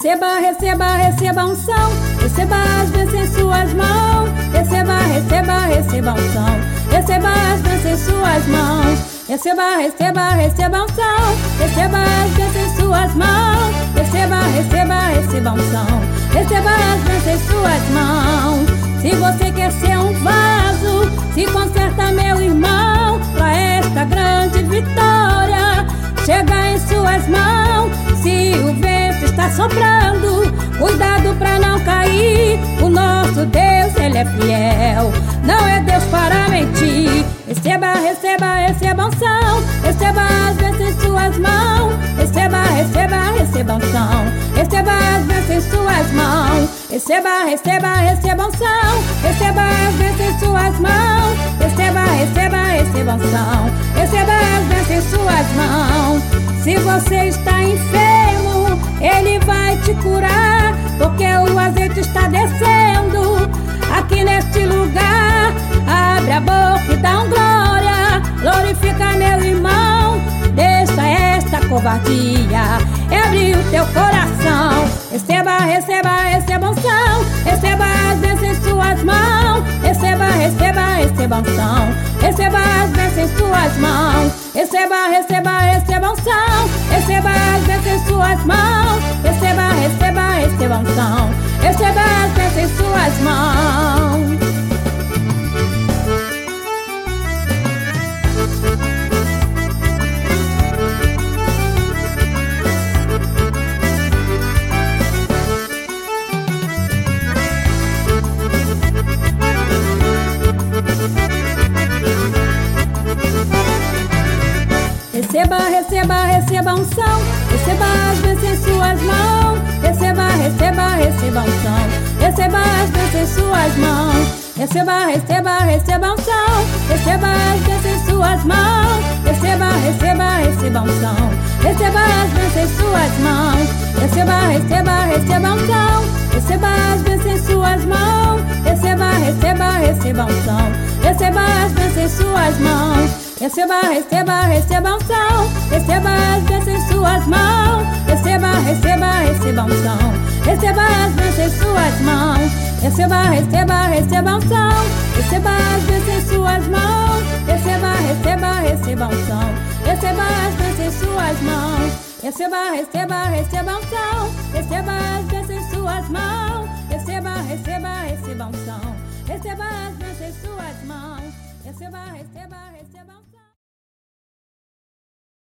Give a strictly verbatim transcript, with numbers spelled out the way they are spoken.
Receba, receba, receba unção, receba as bênçãos em suas mãos. Receba, receba, receba unção, receba as bênçãos em suas mãos. Receba, receba, receba unção, receba as bênçãos em suas mãos. Receba, receba, receba unção, receba as bênçãos em suas mãos. Se você quer ser um vaso, se conserta, meu irmão, pra esta grande vitória chega em suas mãos. Se o vento está soprando, cuidado pra não cair. O nosso Deus, Ele é fiel, não é Deus para mentir. Receba, receba, receba unção, receba as bênçãos em suas mãos. Receba, receba, receba unção, receba as bênçãos em suas mãos. Receba, receba, receba unção, receba as bênçãos em suas mãos. Receba, receba, receba unção, receba as bênçãos em suas mãos. Se você está enfermo, Ele vai te curar, porque o azeite está descendo aqui neste lugar. Abre a boca e dá um glória, glorifica, meu irmão. Deixa esta covardia e abre o teu coração. Receba, receba, receba unção, receba as bênçãos em suas mãos. Receba, receba, receba unção, receba as bênçãos em suas mãos. Receba, receba, receba unção, receba as bênçãos em suas mãos. Receba, receba, receba unção, receba as bênçãos em suas mãos. Receba, receba, receba unção, receba as bênçãos em suas mãos. Receba, receba, receba unção, receba as bênçãos em suas mãos. Receba, receba, receba unção, receba as bênçãos em suas mãos. Receba, receba, receba unção, receba as bênçãos em suas mãos. Receba, receba, receba unção, receba as bênçãos em suas mãos. Receba, receba, receba unção, receba as bênçãos em suas mãos. Receba, receba, receba unção, receba as bênçãos em suas mãos. Receba, receba, receba unção, receba as bênçãos em suas mãos. Receba, receba, receba unção, receba as bênçãos em suas mãos. Receba, receba, receba unção, receba as bênçãos em suas mãos. Receba, receba, receba unção, receba as bênçãos em suas mãos. Receba, receba, receba unção, receba as bênçãos em suas mãos. Receba, receba, receba unção.